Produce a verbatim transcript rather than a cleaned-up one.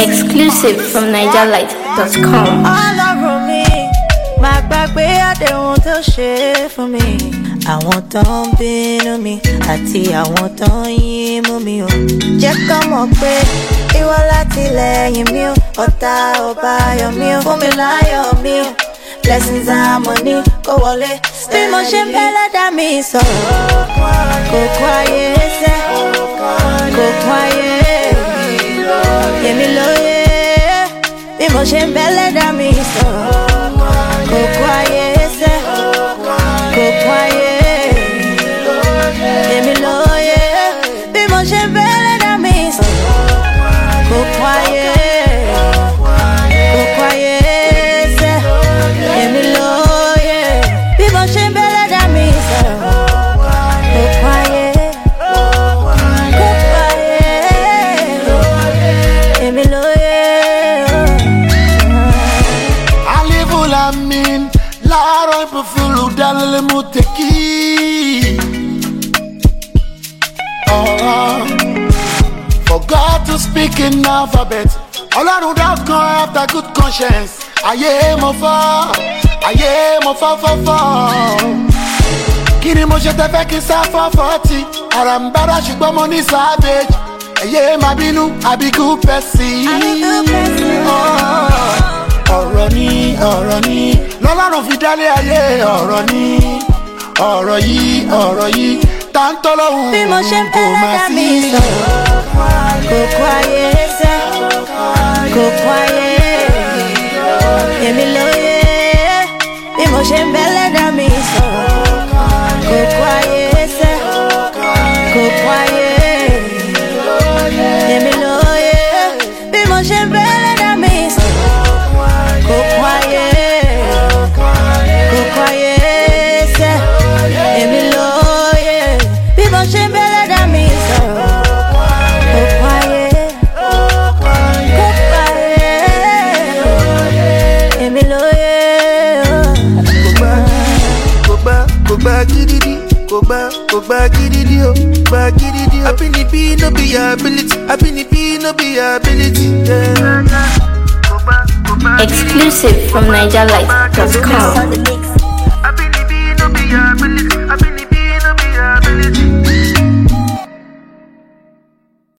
Exclusive from niger light dot com. Ọlọ́run mi, máa gbàgbé àdéhùn tó ṣe fún mi. Àwọn tó ń bínú mi àti àwọn tó ń yín mú mi o. Jẹ́ kán mọ̀ pé ìwọ látìlẹ́yìn mi o. Ọ̀tá ò bá yọ̀ mí o. Fún mi láyọ̀ mi o. Blessings and money kó wọlé. Bí mo ṣe ń bẹ́ lẹ́dàá mi sọ̀rọ̀. Kò kún ayé sẹ́, kò kún ayé. Yẹmi lóye. Bí mo ṣe ń bẹ́ lẹ́dàá mi sọ̀rọ̀. Kò kún ayé sẹ́, kò kún ayé. Yẹmi lóye. Bí mo ṣe ń bẹ́ lẹ́dàá mi sọ̀rọ̀. Kò kún ayé, kò kún ayé sẹ́. Yẹmi lóye. Bí mo ṣe ń bẹ́ lẹ́dàá mi sọ̀rọ̀. Kò kún ayé, kò kún ayé. Yẹmi lóye. Alivullamin, laro ipufulu dalele muteki. Oh, for God to speak in alphabet. Ọlọ́run dákan after good conscience. Ayé mo fọ́, ayé mo fọ́ fọ́ fọ́. Kí ni mo ṣe tẹ́ fẹ́ kí n sá fọ́ fọ́tì? Ara ń bára ṣùgbọ́n mo ní savage. Ẹyẹ máa bínú, àbíkú pẹ̀sì. Ọ̀rọ̀ ni, ọ̀rọ̀ ni, lọ́lọ́run fi dálé ayé. Ọ̀rọ̀ ni, ọ̀rọ̀ yìí, ọ̀rọ̀ yìí, tá ń tọ́lọ́hún Bí mo ṣe ń kò bẹ́ má lẹ́dàá sí. mi sọ̀rọ̀. Kò kún ayé sẹ́, kò kún ayé. Yẹmi lóye. Bí mo ṣe ń bẹ́ lẹ́dàá mi sọ̀rọ̀. Kò kún ayé sẹ́, kò kún ayé. Yẹmi lóye. Bí mo ṣe ń bẹ́ lẹ́dàá mi sọ̀rọ̀. Kò kún ayé, kò kún ayé sẹ́. Yẹmi lóye. Bí mo ṣe ń bẹ́ lẹ́dàá mi sọ̀rọ̀. Kò kún ayé, kò kún ayé. Yẹmi lóye. Kò gbá, kò gbá gididi, kò gbá, kò gbá gididi o, gbá gididi o. Abínibí no be your ability, abínibí no be your ability. Yeah. Exclusive from niger light dot com.